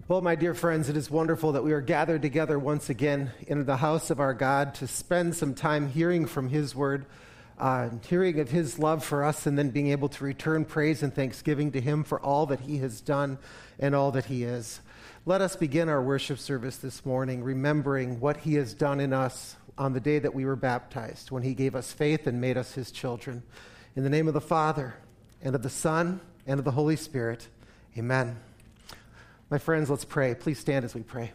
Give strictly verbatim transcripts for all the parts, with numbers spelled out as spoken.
Well, my dear friends, it is wonderful that we are gathered together once again in the house of our God to spend some time hearing from His Word, uh, hearing of His love for us, and then being able to return praise and thanksgiving to Him for all that He has done and all that He is. Let us begin our worship service this morning remembering what He has done in us on the day that we were baptized, when He gave us faith and made us His children. In the name of the Father, and of the Son, and of the Holy Spirit, amen. My friends, let's pray. Please stand as we pray.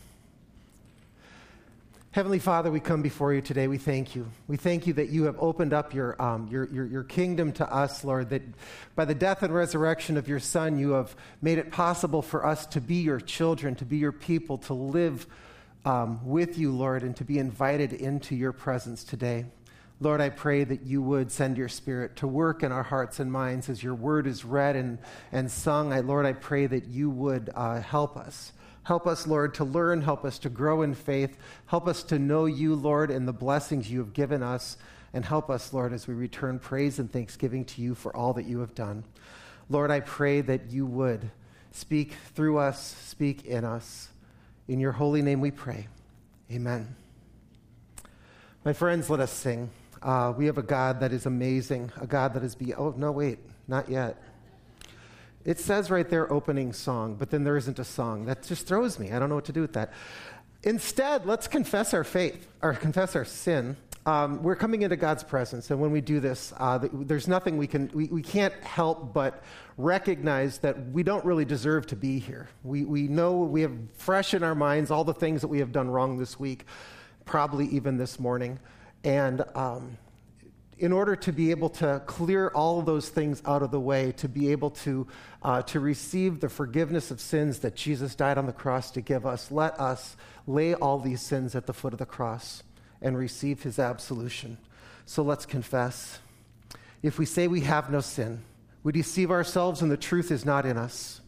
Heavenly Father, we come before you today. We thank you. We thank you that you have opened up your, um, your, your, your kingdom to us, Lord, that by the death and resurrection of your Son, you have made it possible for us to be your children, to be your people, to live um, with you, Lord, and to be invited into your presence today. Lord, I pray that you would send your Spirit to work in our hearts and minds as your word is read and, and sung. I, Lord, I pray that you would uh, help us. Help us, Lord, to learn. Help us to grow in faith. Help us to know you, Lord, and the blessings you have given us. And help us, Lord, as we return praise and thanksgiving to you for all that you have done. Lord, I pray that you would speak through us, speak in us. In your holy name we pray. Amen. My friends, let us sing. Uh, we have a God that is amazing, a God that is be. Oh, no, wait, not yet. It says right there, opening song, but then there isn't a song. That just throws me. I don't know what to do with that. Instead, let's confess our faith, or confess our sin. Um, we're coming into God's presence, and when we do this, uh, there's nothing we can, we, we can't help but recognize that we don't really deserve to be here. We, we know we have fresh in our minds all the things that we have done wrong this week, probably even this morning. And um, in order to be able to clear all of those things out of the way, to be able to uh, to receive the forgiveness of sins that Jesus died on the cross to give us, let us lay all these sins at the foot of the cross and receive his absolution. So let's confess. If we say we have no sin, we deceive ourselves and the truth is not in us.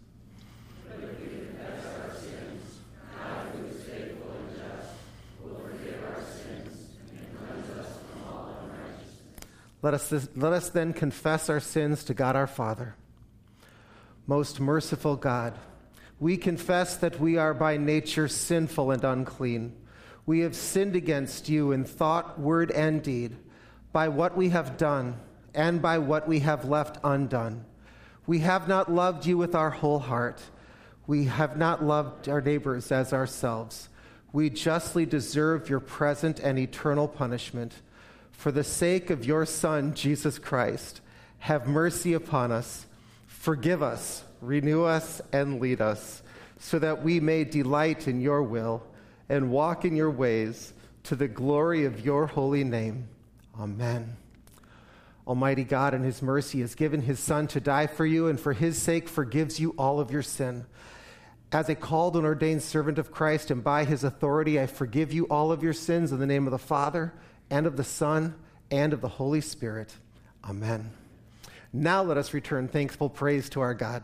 Let us, this, let us then confess our sins to God our Father. Most merciful God, we confess that we are by nature sinful and unclean. We have sinned against you in thought, word, and deed, by what we have done and by what we have left undone. We have not loved you with our whole heart. We have not loved our neighbors as ourselves. We justly deserve your present and eternal punishment. For the sake of your Son, Jesus Christ, have mercy upon us, forgive us, renew us, and lead us, so that we may delight in your will and walk in your ways to the glory of your holy name. Amen. Almighty God, in his mercy, has given his Son to die for you, and for his sake forgives you all of your sin. As a called and ordained servant of Christ, and by his authority, I forgive you all of your sins in the name of the Father, and of the Son, and of the Holy Spirit. Amen. Now let us return thankful praise to our God.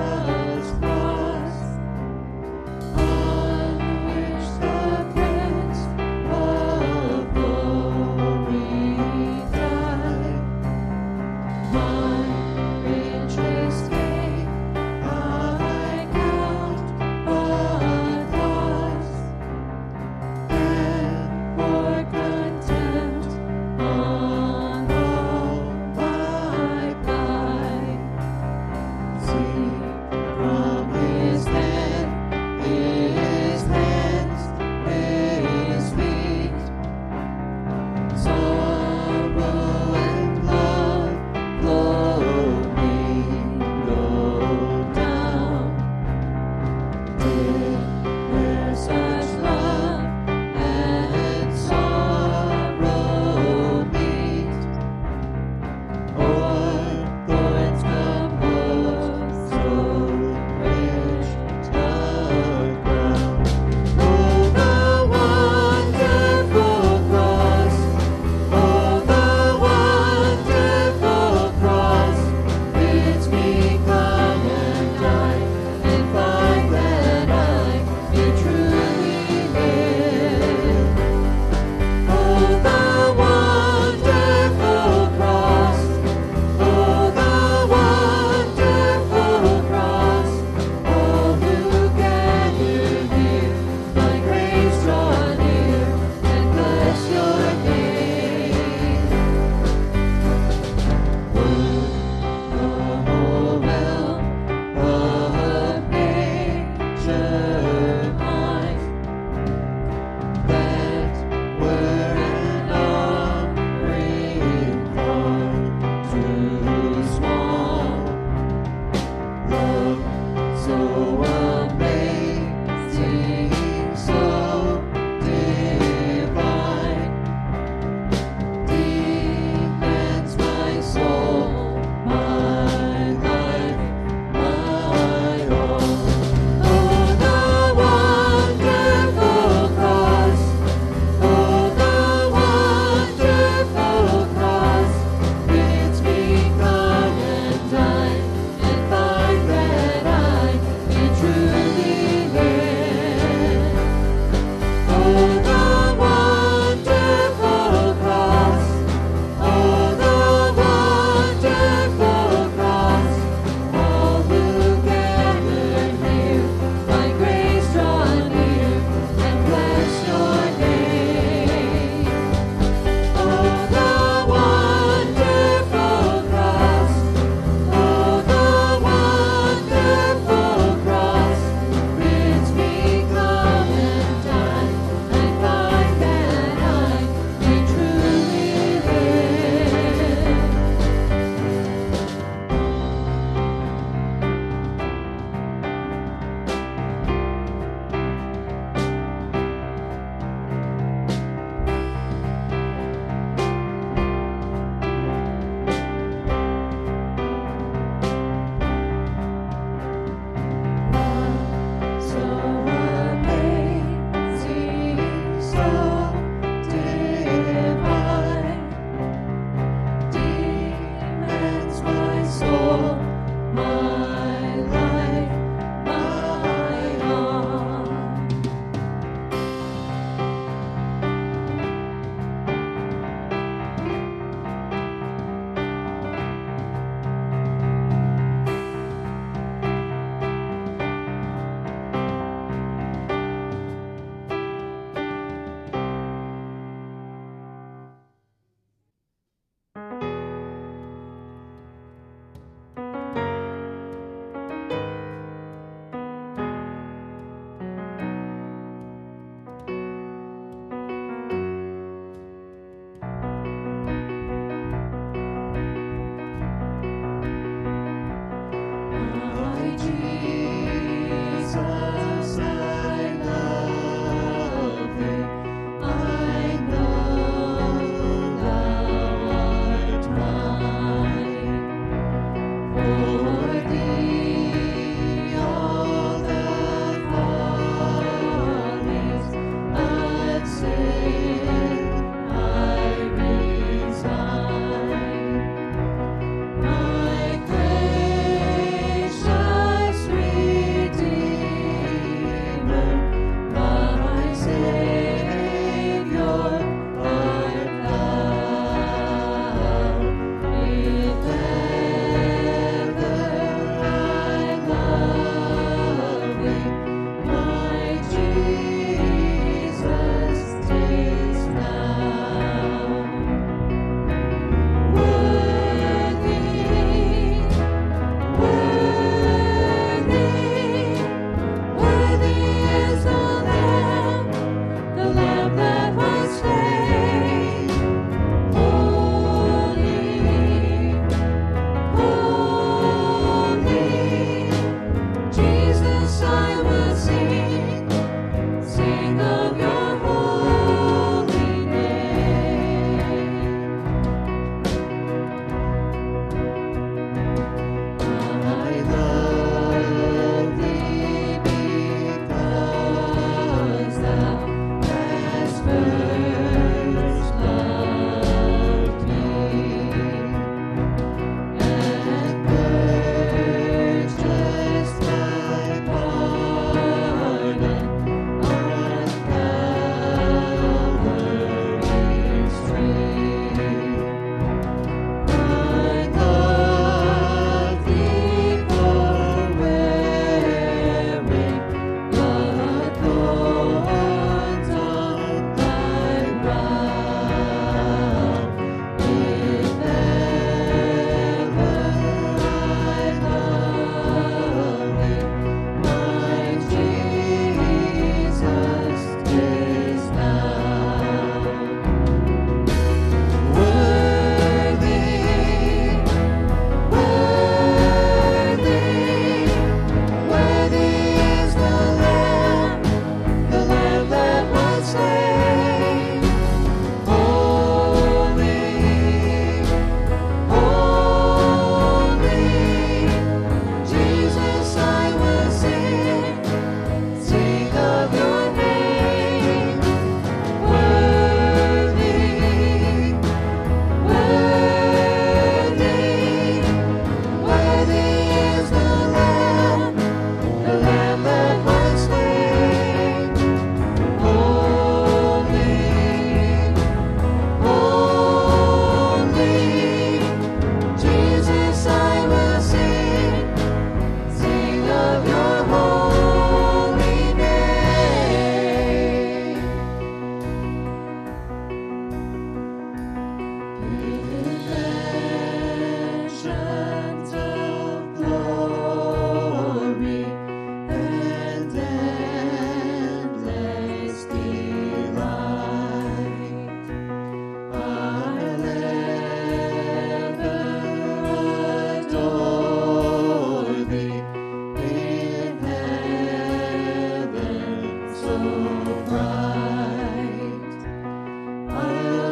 On which the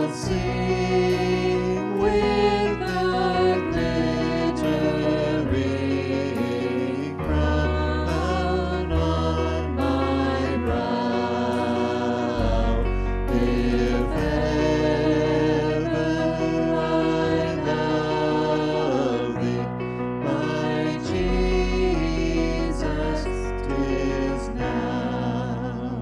sing with the glittering crown on my brow. If ever I love thee, my Jesus, 'tis now.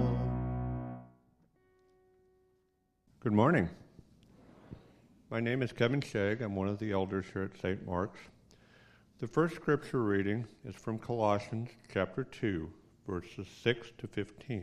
Good morning. My name is Kevin Shagg. I'm one of the elders here at Saint Mark's. The first scripture reading is from Colossians chapter two, verses six to fifteen.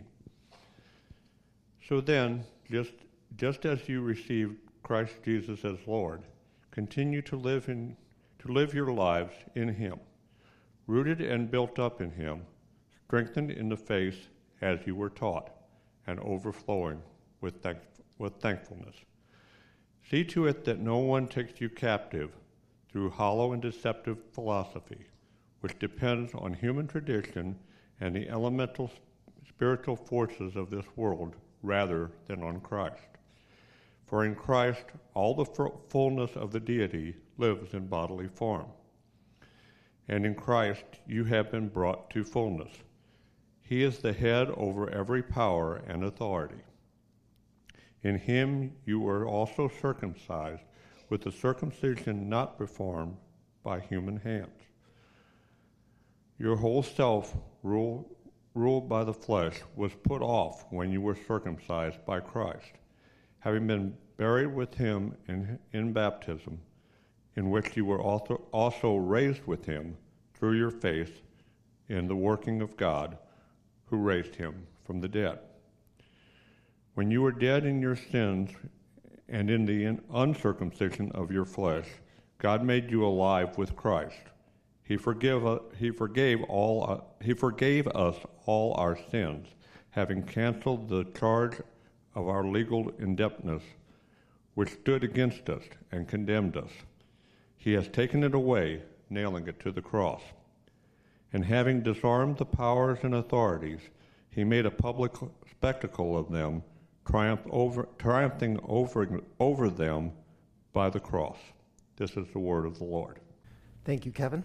So then, just, just as you received Christ Jesus as Lord, continue to live in to live your lives in him, rooted and built up in him, strengthened in the faith as you were taught, and overflowing with thank, with thankfulness. See to it that no one takes you captive through hollow and deceptive philosophy, which depends on human tradition and the elemental spiritual forces of this world rather than on Christ. For in Christ all the fullness of the deity lives in bodily form. And in Christ you have been brought to fullness. He is the head over every power and authority. In him you were also circumcised with the circumcision not performed by human hands. Your whole self, rule, ruled by the flesh, was put off when you were circumcised by Christ, having been buried with him in, in baptism, in which you were also, also raised with him through your faith in the working of God, who raised him from the dead. When you were dead in your sins and in the uncircumcision of your flesh, God made you alive with Christ. He forgive uh, he forgave all uh, he forgave us all our sins, having canceled the charge of our legal indebtedness, which stood against us and condemned us. He has taken it away, nailing it to the cross. And having disarmed the powers and authorities, he made a public spectacle of them, triumph over, triumphing over, over them by the cross. This is the word of the Lord. Thank you, Kevin.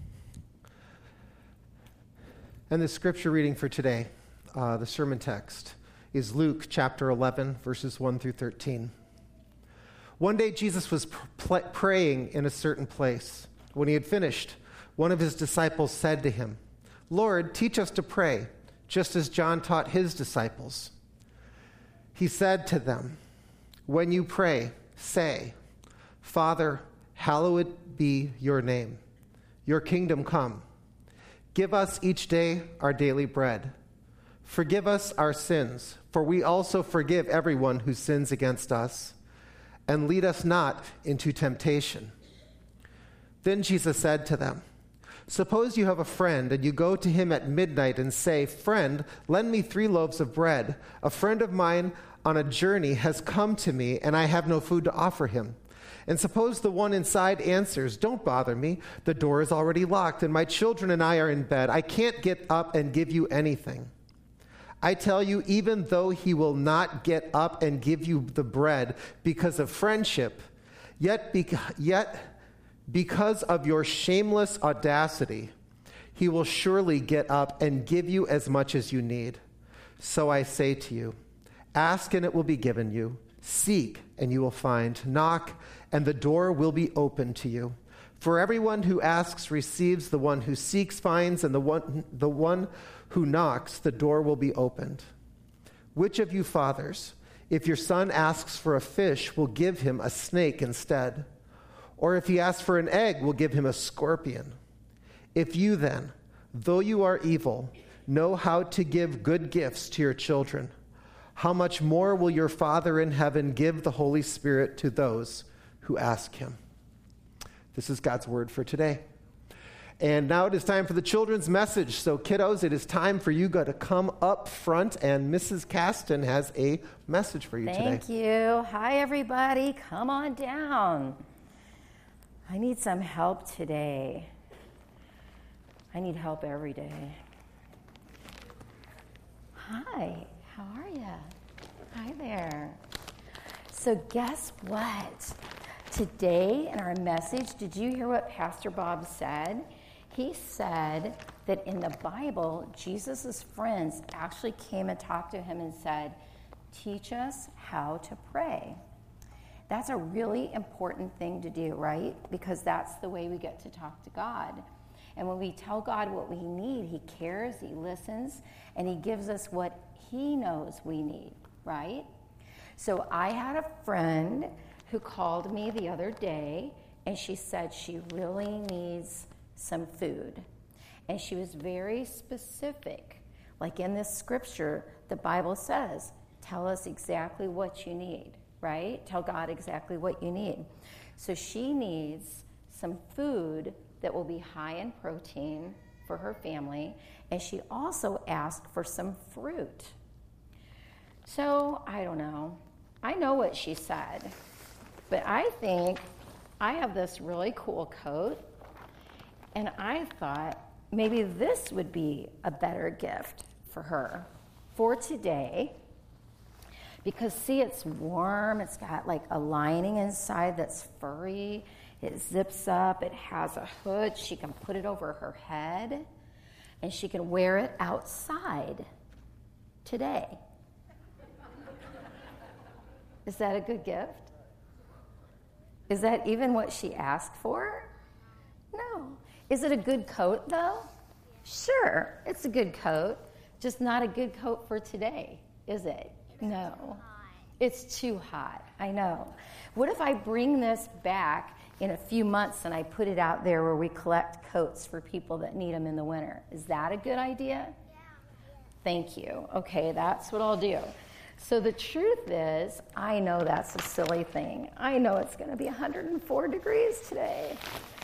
And the scripture reading for today, uh, the sermon text, is Luke chapter eleven, verses one through thirteen. One day Jesus was pr- praying in a certain place. When he had finished, one of his disciples said to him, "Lord, teach us to pray, just as John taught his disciples." He said to them, "When you pray, say, 'Father, hallowed be your name. Your kingdom come. Give us each day our daily bread. Forgive us our sins, for we also forgive everyone who sins against us. And lead us not into temptation.'" Then Jesus said to them, "Suppose you have a friend, and you go to him at midnight and say, 'Friend, lend me three loaves of bread. A friend of mine on a journey has come to me, and I have no food to offer him.' And suppose the one inside answers, 'Don't bother me. The door is already locked, and my children and I are in bed. I can't get up and give you anything.' I tell you, even though he will not get up and give you the bread because of friendship, yet, be- yet because of your shameless audacity, he will surely get up and give you as much as you need. So I say to you, ask and it will be given you. Seek and you will find. Knock and the door will be opened to you. For everyone who asks receives, the one who seeks finds, and the one, the one who knocks, the door will be opened. Which of you fathers, if your son asks for a fish, will give him a snake instead? Or if he asks for an egg, will give him a scorpion? If you then, though you are evil, know how to give good gifts to your children, how much more will your Father in heaven give the Holy Spirit to those who ask him?" This is God's word for today. And now it is time for the children's message. So kiddos, it is time for you to come up front, and Missus Caston has a message for you Thank today. Thank you. Hi, everybody. Come on down. I need some help today. I need help every day. Hi, how are you? Hi there. So guess what? Today in our message, did you hear what Pastor Bob said? He said that in the Bible, Jesus' friends actually came and talked to him and said, teach us how to pray. That's a really important thing to do, right? Because that's the way we get to talk to God. And when we tell God what we need, he cares, he listens, and he gives us what he knows we need, right? So I had a friend who called me the other day, and she said she really needs some food. And she was very specific. Like in this scripture, the Bible says, tell us exactly what you need, right? Tell God exactly what you need. So she needs some food that will be high in protein for her family, and she also asked for some fruit. So, I don't know. I know what she said, but I think I have this really cool coat, and I thought maybe this would be a better gift for her for today. Because see, it's warm, it's got like a lining inside that's furry, it zips up, it has a hood, she can put it over her head, and she can wear it outside today. Is that a good gift? Is that even what she asked for? No. Is it a good coat though? Sure, it's a good coat, just not a good coat for today, is it? No, it's too hot, I know. What if I bring this back in a few months and I put it out there where we collect coats for people that need them in the winter? Is that a good idea? Yeah. Thank you. Okay, that's what I'll do. So the truth is, I know that's a silly thing. I know it's going to be one hundred four degrees today.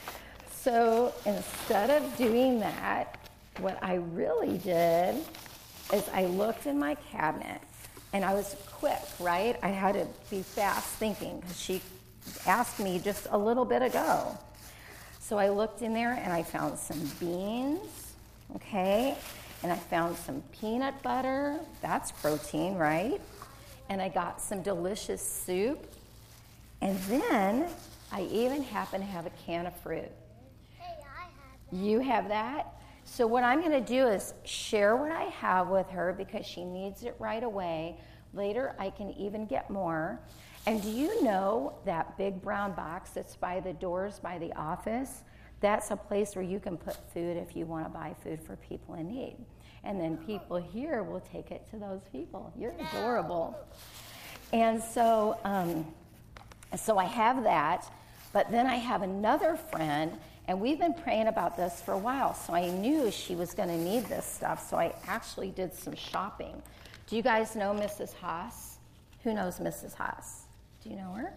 So instead of doing that, what I really did is I looked in my cabinet. And I was quick, right? I had to be fast thinking because she asked me just a little bit ago. So I looked in there and I found some beans, okay? And I found some peanut butter. That's protein, right? And I got some delicious soup. And then I even happen to have a can of fruit. Hey, I have that. You have that? So what I'm going to do is share what I have with her because she needs it right away. Later, I can even get more. And do you know that big brown box that's by the doors by the office? That's a place where you can put food if you want to buy food for people in need. And then people here will take it to those people. You're adorable. And so, um, so I have that. But then I have another friend, and we've been praying about this for a while, so I knew she was going to need this stuff, so I actually did some shopping. Do you guys know Missus Haas? Who knows Missus Haas? Do you know her?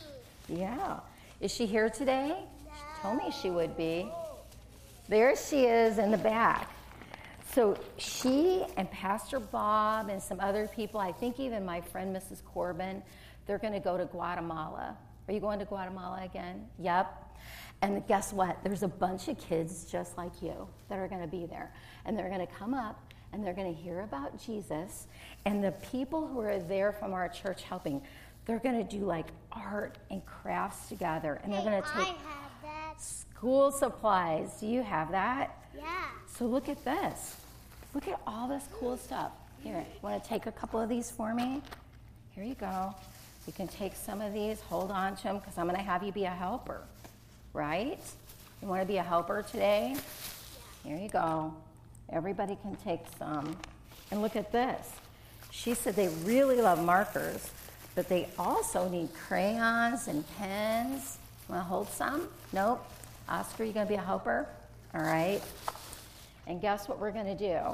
Yeah. Is she here today? She told me she would be. There she is in the back. So she and Pastor Bob and some other people, I think even my friend Missus Corbin, they're going to go to Guatemala. Are you going to Guatemala again? Yep. And guess what? There's a bunch of kids just like you that are going to be there. And they're going to come up and they're going to hear about Jesus. And the people who are there from our church helping, they're going to do like art and crafts together. And they're going to take I have that. school supplies. Do you have that? Yeah. So look at this. Look at all this cool stuff. Here, you want to take a couple of these for me? Here you go. You can take some of these, hold on to them, because I'm going to have you be a helper, right? You want to be a helper today? Here you go. Everybody can take some. And look at this. She said they really love markers, but they also need crayons and pens. Want to hold some? Nope. Oscar, you going to be a helper? All right. And guess what we're going to do?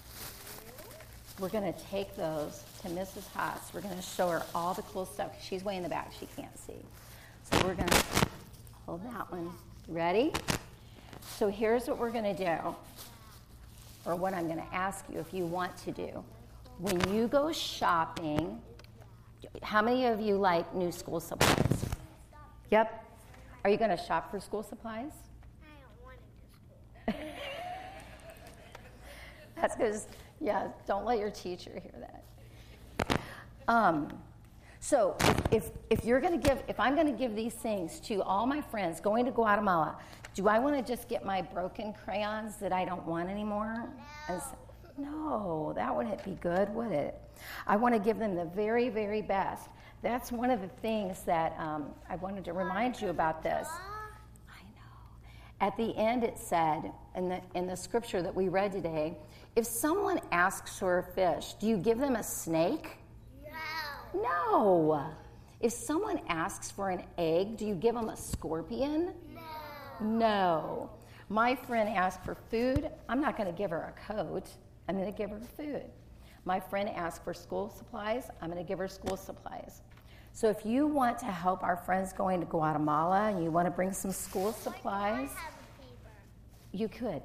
We're going to take those to Missus Haas. We're going to show her all the cool stuff. She's way in the back. She can't see. So we're going to hold that one. Ready? So here's what we're going to do, or what I'm going to ask you if you want to do. When you go shopping, how many of you like new school supplies? Yep. Are you going to shop for school supplies? I don't want it to school. That's because, yeah, don't let your teacher hear that. Um, So if, if you're going to give, if I'm going to give these things to all my friends going to Guatemala, do I want to just get my broken crayons that I don't want anymore? No. And, no, that wouldn't be good, would it? I want to give them the very, very best. That's one of the things that um, I wanted to remind you about this. I know. At the end it said, in the, in the scripture that we read today, if someone asks for a fish, do you give them a snake? No. No. If someone asks for an egg, do you give them a scorpion? No. No. My friend asked for food. I'm not going to give her a coat. I'm going to give her food. My friend asked for school supplies. I'm going to give her school supplies. So if you want to help our friends going to Guatemala and you want to bring some school supplies, you could.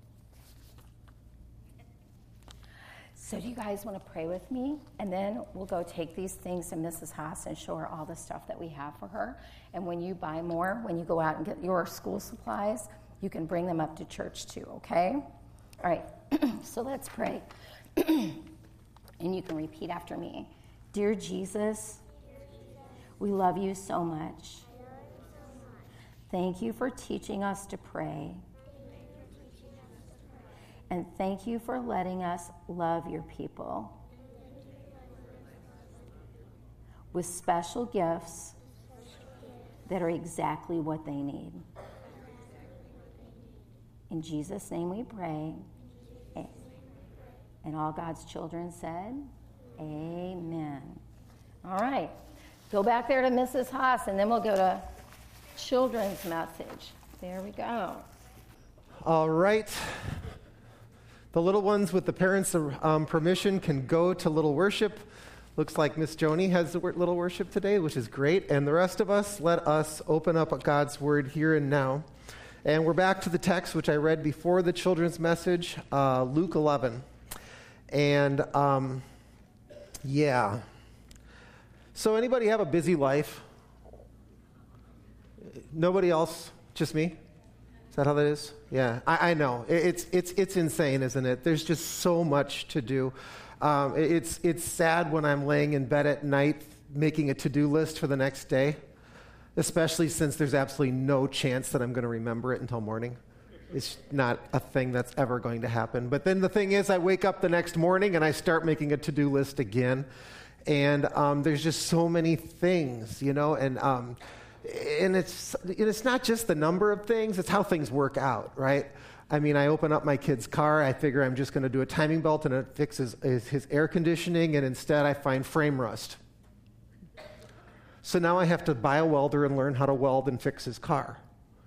So do you guys want to pray with me? And then we'll go take these things to Missus Haas and show her all the stuff that we have for her. And when you buy more, when you go out and get your school supplies, you can bring them up to church too, okay? All right, so let's pray. And you can repeat after me. Dear Jesus, we love you so much. Thank you for teaching us to pray. And thank you for letting us love your people with special gifts that are exactly what they need. In Jesus' name we pray. And all God's children said, amen. All right. Go back there to Missus Haas, and then we'll go to children's message. There we go. All right. The little ones with the parents' um, permission can go to little worship. Looks like Miss Joni has the little worship today, which is great. And the rest of us, let us open up God's word here and now. And we're back to the text, which I read before the children's message, uh, Luke eleven. And, um, yeah. So anybody have a busy life? Nobody else? Just me? Is that how that is? Yeah, I, I know. It's it's it's insane, isn't it? There's just so much to do. Um, it's it's sad when I'm laying in bed at night making a to-do list for the next day, especially since there's absolutely no chance that I'm going to remember it until morning. It's not a thing that's ever going to happen. But then the thing is, I wake up the next morning and I start making a to-do list again. And um, there's just so many things, you know, and um, and it's it's not just the number of things, it's how things work out, right? I mean, I open up my kid's car, I figure I'm just going to do a timing belt and it fixes his, his air conditioning, and instead I find frame rust. So now I have to buy a welder and learn how to weld and fix his car.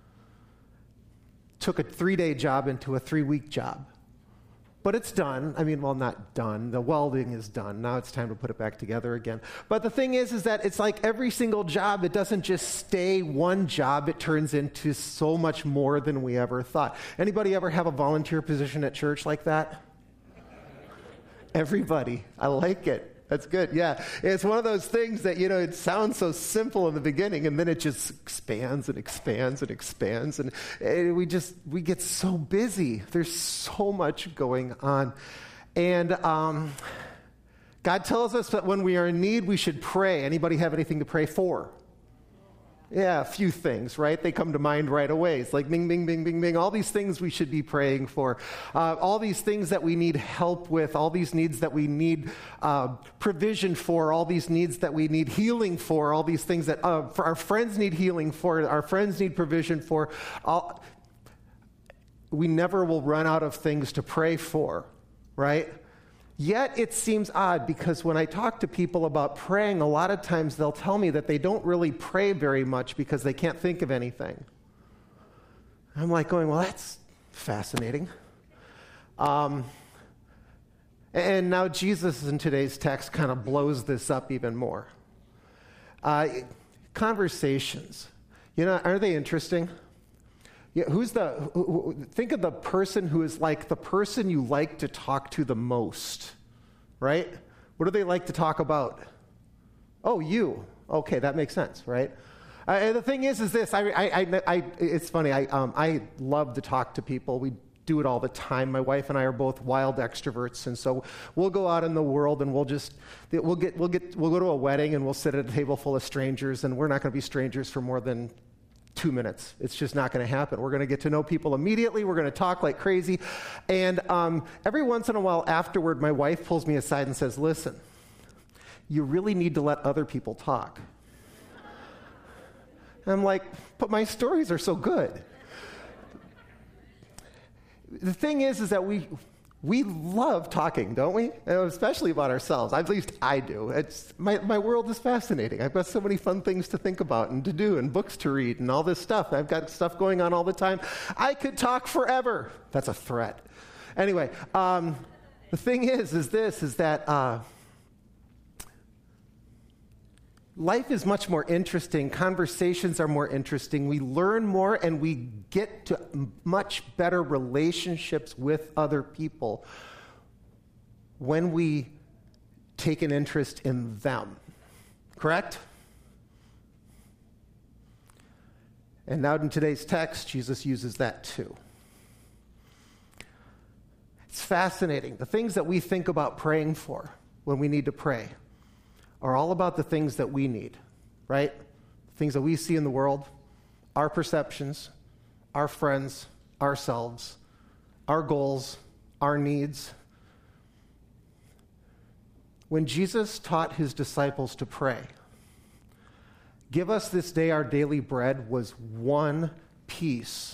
Took a three-day job into a three-week job. But it's done. I mean, well, not done. The welding is done. Now it's time to put it back together again. But the thing is, is that it's like every single job, it doesn't just stay one job. It turns into so much more than we ever thought. Anybody ever have a volunteer position at church like that? Everybody. I like it. That's good. Yeah. It's one of those things that, you know, it sounds so simple in the beginning, and then it just expands and expands and expands. And, and we just, we get so busy. There's so much going on. And um, God tells us that when we are in need, we should pray. Anybody have anything to pray for? Yeah, a few things, right? They come to mind right away. It's like bing, bing, bing, bing, bing. All these things we should be praying for. Uh, all these things that we need help with. All these needs that we need uh, provision for. All these needs that we need healing for. All these things that uh, for our friends need healing for. Our friends need provision for. All, we never will run out of things to pray for, right? Yet it seems odd because when I talk to people about praying, a lot of times they'll tell me that they don't really pray very much because they can't think of anything. I'm like going, well, that's fascinating. Um, and now Jesus in today's text kind of blows this up even more. Uh, conversations, you know, are they interesting? Yeah, who's the, who, who, think of the person who is like the person you like to talk to the most, right? What do they like to talk about? Oh, you. Okay, that makes sense, right? Uh, and the thing is, is this, I, I, I, I it's funny, I, um, I love to talk to people. We do it all the time. My wife and I are both wild extroverts, and so we'll go out in the world and we'll just we'll get we'll get we'll go to a wedding and we'll sit at a table full of strangers, and we're not going to be strangers for more than two minutes. It's just not going to happen. We're going to get to know people immediately. We're going to talk like crazy, and um, every once in a while afterward, my wife pulls me aside and says, "Listen, you really need to let other people talk." And I'm like, "But my stories are so good." The thing is, is that we we love talking, don't we? Especially about ourselves. At least I do. It's my, my world is fascinating. I've got so many fun things to think about and to do and books to read and all this stuff. I've got stuff going on all the time. I could talk forever. That's a threat. Anyway, um, the thing is, is this, is that uh, life is much more interesting. Conversations are more interesting. We learn more and we get to much better relationships with other people when we take an interest in them. Correct? And now in today's text, Jesus uses that too. It's fascinating. The things that we think about praying for when we need to pray are all about the things that we need, right? The things that we see in the world, our perceptions, our friends, ourselves, our goals, our needs. When Jesus taught his disciples to pray, "Give us this day our daily bread," was one piece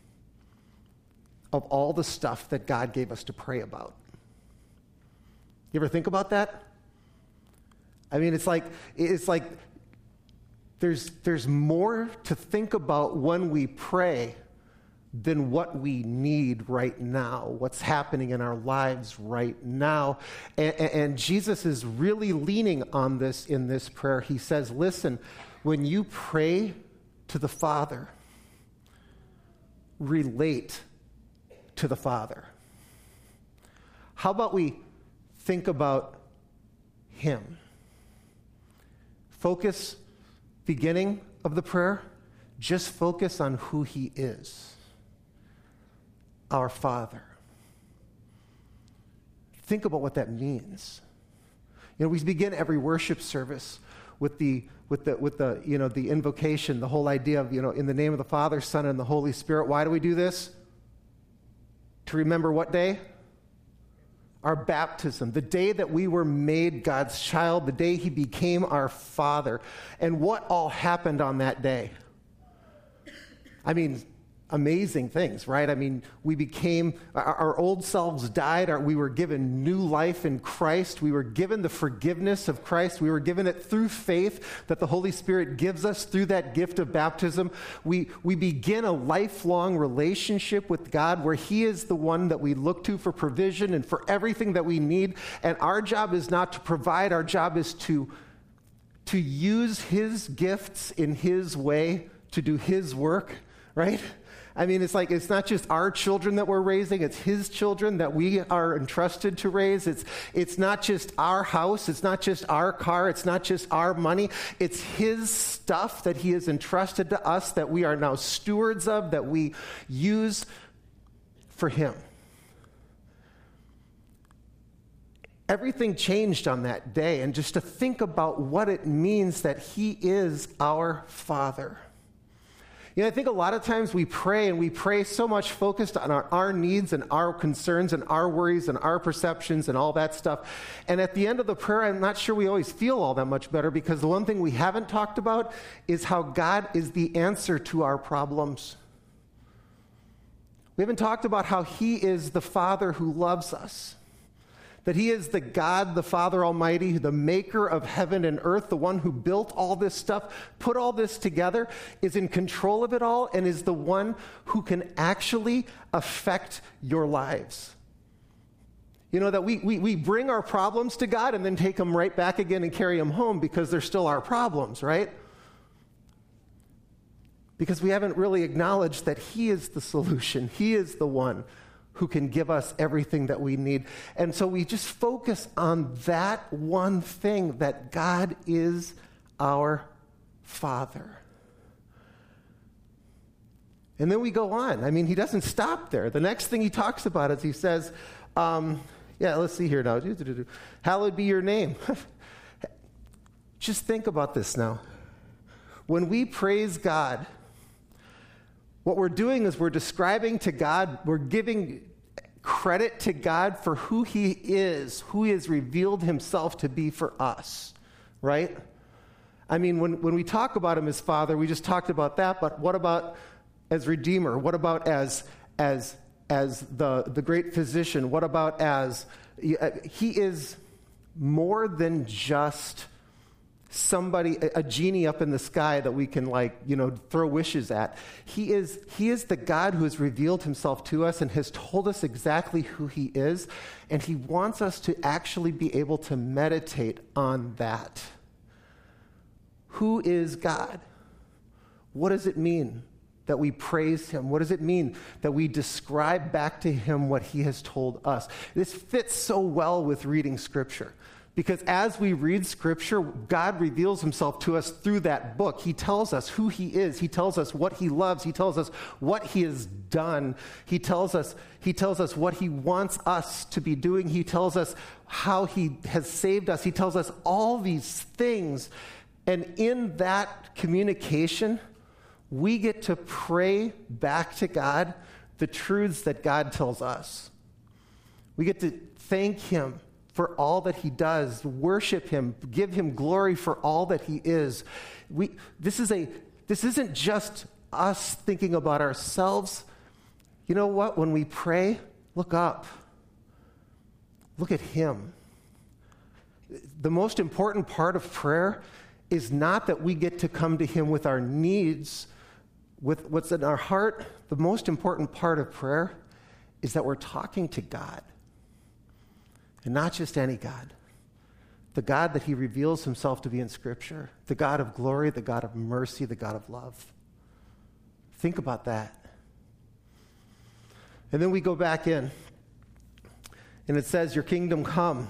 of all the stuff that God gave us to pray about. You ever think about that? I mean, it's like it's like there's there's more to think about when we pray than what we need right now, what's happening in our lives right now. And, and Jesus is really leaning on this in this prayer. He says, listen, when you pray to the Father, relate to the Father. How about we think about him? Focus, beginning of the prayer, just focus on who he is. Our Father. Think about what that means. You know, we begin every worship service with the with the with the you know the invocation, the whole idea of, you know, in the name of the Father, Son, and the Holy Spirit. Why do we do this? To remember what day? Our baptism, the day that we were made God's child, the day he became our Father. And what all happened on that day? I mean, amazing things, right? I mean, we became, our, our old selves died, our, we were given new life in Christ, we were given the forgiveness of Christ, we were given it through faith that the Holy Spirit gives us through that gift of baptism. We, we begin a lifelong relationship with God where he is the one that we look to for provision and for everything that we need, and our job is not to provide, our job is to, to use his gifts in his way to do his work, right? I mean, it's like, it's not just our children that we're raising, it's his children that we are entrusted to raise. It's, it's not just our house, it's not just our car, it's not just our money. It's his stuff that he has entrusted to us that we are now stewards of, that we use for him. Everything changed on that day, and just to think about what it means that he is our Father. You know, I think a lot of times we pray, and we pray so much focused on our, our needs and our concerns and our worries and our perceptions and all that stuff. And at the end of the prayer, I'm not sure we always feel all that much better, because the one thing we haven't talked about is how God is the answer to our problems. We haven't talked about how he is the Father who loves us. That he is the God, the Father Almighty, the maker of heaven and earth, the one who built all this stuff, put all this together, is in control of it all, and is the one who can actually affect your lives. You know, that we, we, we bring our problems to God and then take them right back again and carry them home because they're still our problems, right? Because we haven't really acknowledged that he is the solution. He is the one who can give us everything that we need. And so we just focus on that one thing, that God is our Father. And then we go on. I mean, he doesn't stop there. The next thing he talks about is he says, um, yeah, let's see here now. Hallowed be your name. Just think about this now. When we praise God, what we're doing is we're describing to God, we're giving credit to God for who he is, who he has revealed himself to be for us, right? I mean, when, when we talk about him as Father, we just talked about that, but what about as Redeemer? What about as as as the, the great physician? What about as, he is more than just somebody, a genie up in the sky that we can, like, you know, throw wishes at. He is, he is the God who has revealed himself to us and has told us exactly who he is, and he wants us to actually be able to meditate on that. Who is God? What does it mean that we praise him? What does it mean that we describe back to him what he has told us? This fits so well with reading Scripture. Because as we read Scripture, God reveals himself to us through that book. He tells us who he is. He tells us what he loves. He tells us what he has done. He tells us, he tells us what he wants us to be doing. He tells us how he has saved us. He tells us all these things. And in that communication, we get to pray back to God the truths that God tells us. We get to thank him for all that he does, worship him, give him glory for all that he is. We, this is a, this isn't just us thinking about ourselves. You know what? When we pray, look up. Look at him. The most important part of prayer is not that we get to come to him with our needs, with what's in our heart. The most important part of prayer is that we're talking to God. And not just any God. The God that he reveals himself to be in Scripture. The God of glory, the God of mercy, the God of love. Think about that. And then we go back in. And it says, your kingdom come.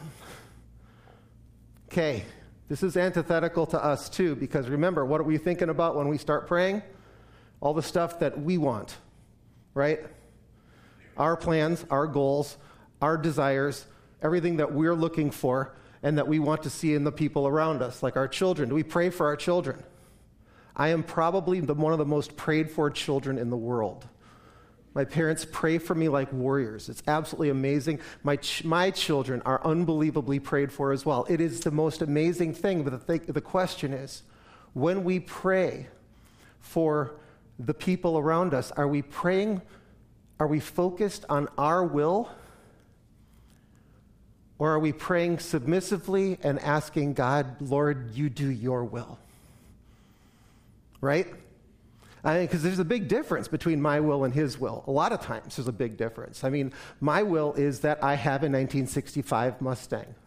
Okay, this is antithetical to us too, because remember, what are we thinking about when we start praying? All the stuff that we want, right? Our plans, our goals, our desires, everything that we're looking for and that we want to see in the people around us, like our children. Do we pray for our children? I am probably the, one of the most prayed for children in the world. My parents pray for me like warriors. It's absolutely amazing. My ch- my children are unbelievably prayed for as well. It is the most amazing thing, but the, th- the question is, when we pray for the people around us, are we praying, are we focused on our will? Or are we praying submissively and asking God, Lord, you do your will? Right? I mean, because there's a big difference between my will and his will. A lot of times there's a big difference. I mean, my will is that I have a nineteen sixty-five Mustang.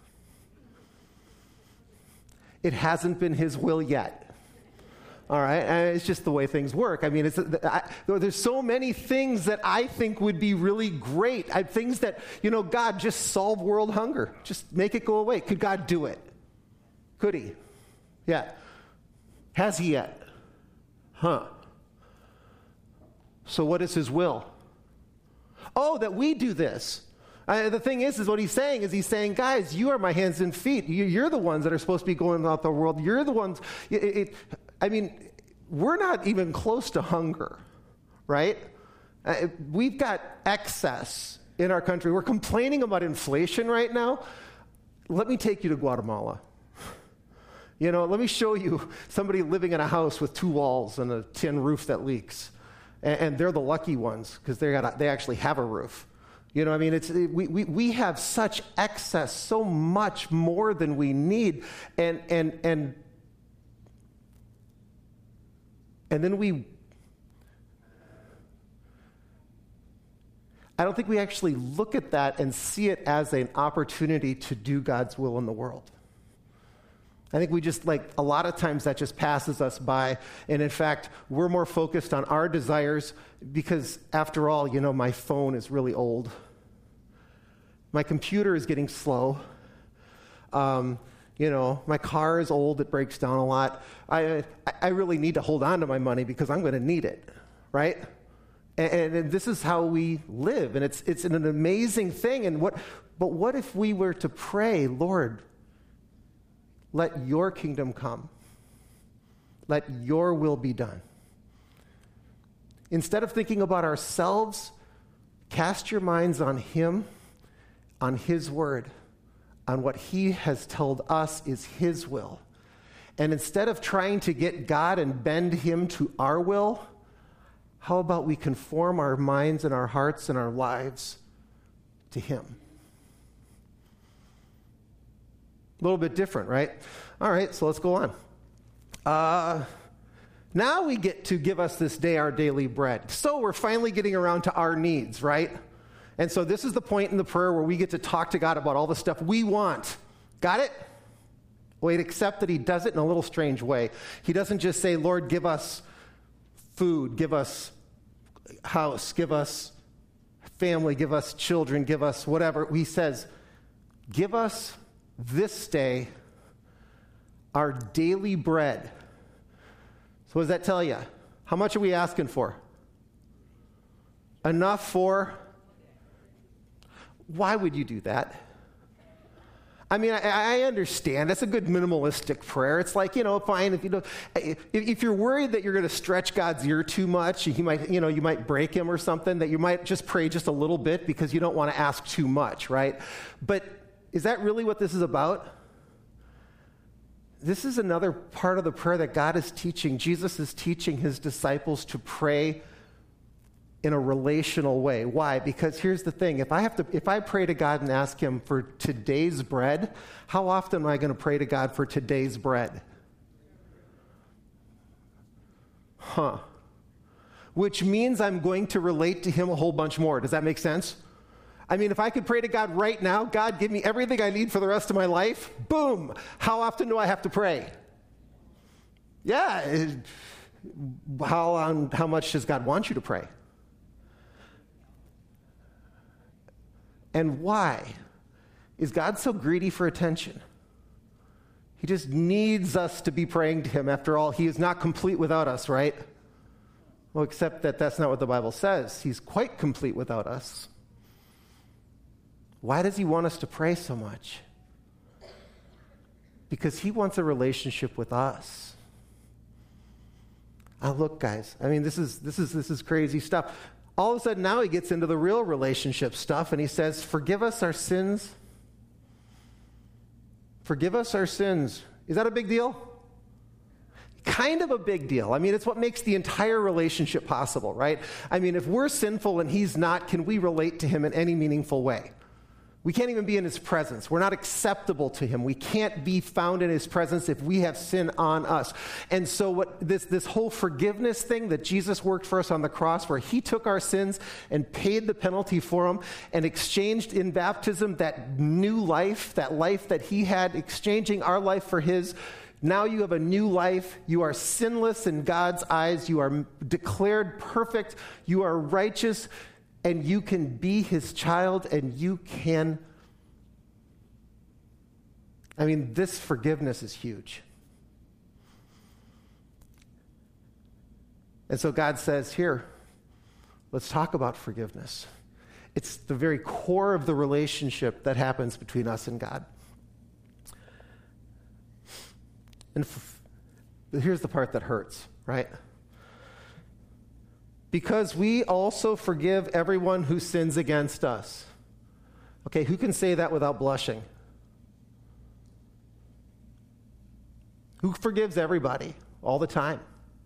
It hasn't been his will yet. All right, and it's just the way things work. I mean, it's, I, there's so many things that I think would be really great. I, things that, you know, God, just solve world hunger. Just make it go away. Could God do it? Could he? Yeah. Has he yet? Huh. So what is his will? Oh, that we do this. Uh, the thing is, is what he's saying is he's saying, guys, you are my hands and feet. You, you're the ones that are supposed to be going out the world. You're the ones. It, it, I mean, we're not even close to hunger, right? Uh, we've got excess in our country. We're complaining about inflation right now. Let me take you to Guatemala. You know, let me show you somebody living in a house with two walls and a tin roof that leaks. And, and they're the lucky ones because they got they actually have a roof. You know, I mean, it's we, we we have such excess, so much more than we need, and and and and then we. I don't think we actually look at that and see it as an opportunity to do God's will in the world. I think we just, like, a lot of times that just passes us by. And in fact, we're more focused on our desires because, after all, you know, my phone is really old. My computer is getting slow. Um, you know, my car is old. It breaks down a lot. I, I really need to hold on to my money because I'm going to need it, right? And, and this is how we live. And it's, it's an amazing thing. And what, but what if we were to pray, Lord, let your kingdom come. Let your will be done. Instead of thinking about ourselves, cast your minds on him, on his word, on what he has told us is his will. And instead of trying to get God and bend him to our will, how about we conform our minds and our hearts and our lives to him? A little bit different, right? All right, so let's go on. Uh, now we get to give us this day our daily bread. So we're finally getting around to our needs, right? And so this is the point in the prayer where we get to talk to God about all the stuff we want. Got it? Wait, except that he does it in a little strange way. He doesn't just say, Lord, give us food, give us house, give us family, give us children, give us whatever. He says, give us this day our daily bread. So what does that tell you? How much are we asking for? Enough for? Why would you do that? I mean, I, I understand. That's a good minimalistic prayer. It's like, you know, fine, if you don't, if, if you're worried that you're going to stretch God's ear too much, he might, you know, you might break him or something, that you might just pray just a little bit because you don't want to ask too much, right? But is that really what this is about? This is another part of the prayer that God is teaching. Jesus is teaching his disciples to pray in a relational way. Why? Because here's the thing. If I have to, if I pray to God and ask him for today's bread, how often am I going to pray to God for today's bread? Huh. Which means I'm going to relate to him a whole bunch more. Does that make sense? I mean, if I could pray to God right now, God, give me everything I need for the rest of my life, boom. How often do I have to pray? Yeah. It, how, um, how much does God want you to pray? And why? Is God so greedy for attention? He just needs us to be praying to him. After all, he is not complete without us, right? Well, except that that's not what the Bible says. He's quite complete without us. Why does he want us to pray so much? Because he wants a relationship with us. Oh, look, guys. I mean, this is this is this is crazy stuff. All of a sudden, now he gets into the real relationship stuff, and he says, "Forgive us our sins." Forgive us our sins. Is that a big deal? Kind of a big deal. I mean, it's what makes the entire relationship possible, right? I mean, if we're sinful and he's not, can we relate to him in any meaningful way? We can't even be in his presence. We're not acceptable to him. We can't be found in his presence if we have sin on us. And so what this, this whole forgiveness thing that Jesus worked for us on the cross, where he took our sins and paid the penalty for them and exchanged in baptism that new life, that life that he had, exchanging our life for his. Now you have a new life. You are sinless in God's eyes. You are declared perfect. You are righteous. And you can be his child, and you can, I mean, this forgiveness is huge. And so God says, here, let's talk about forgiveness. It's the very core of the relationship that happens between us and God. And f- here's the part that hurts, right? Because we also forgive everyone who sins against us. Okay, who can say that without blushing? Who forgives everybody all the time?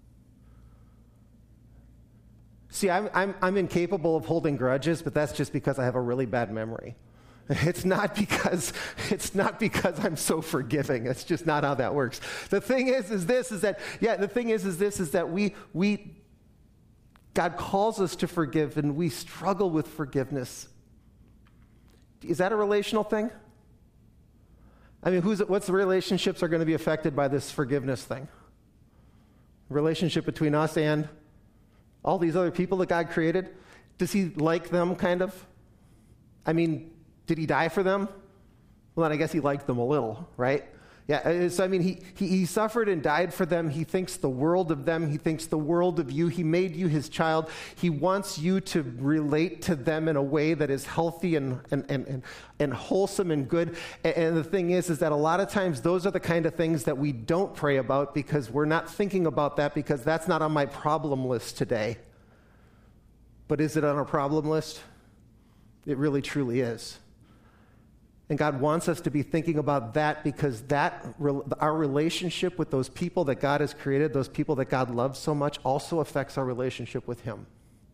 See, I'm, I'm, I'm incapable of holding grudges, but that's just because I have a really bad memory. It's not because it's not because I'm so forgiving. It's just not how that works. The thing is, is this, is that, yeah, the thing is, is this, is that we, we, God calls us to forgive, and we struggle with forgiveness. Is that a relational thing? I mean, who's what's the relationships are going to be affected by this forgiveness thing? Relationship between us and all these other people that God created. Does he like them, kind of? I mean, did he die for them? Well, then I guess he liked them a little, right? Yeah, so I mean, he, he, he suffered and died for them. He thinks the world of them. He thinks the world of you. He made you his child. He wants you to relate to them in a way that is healthy and, and, and, and, and wholesome and good. And, and the thing is, is that a lot of times those are the kind of things that we don't pray about because we're not thinking about that because that's not on my problem list today. But is it on our problem list? It really, truly is. And God wants us to be thinking about that because that our relationship with those people that God has created, those people that God loves so much, also affects our relationship with him.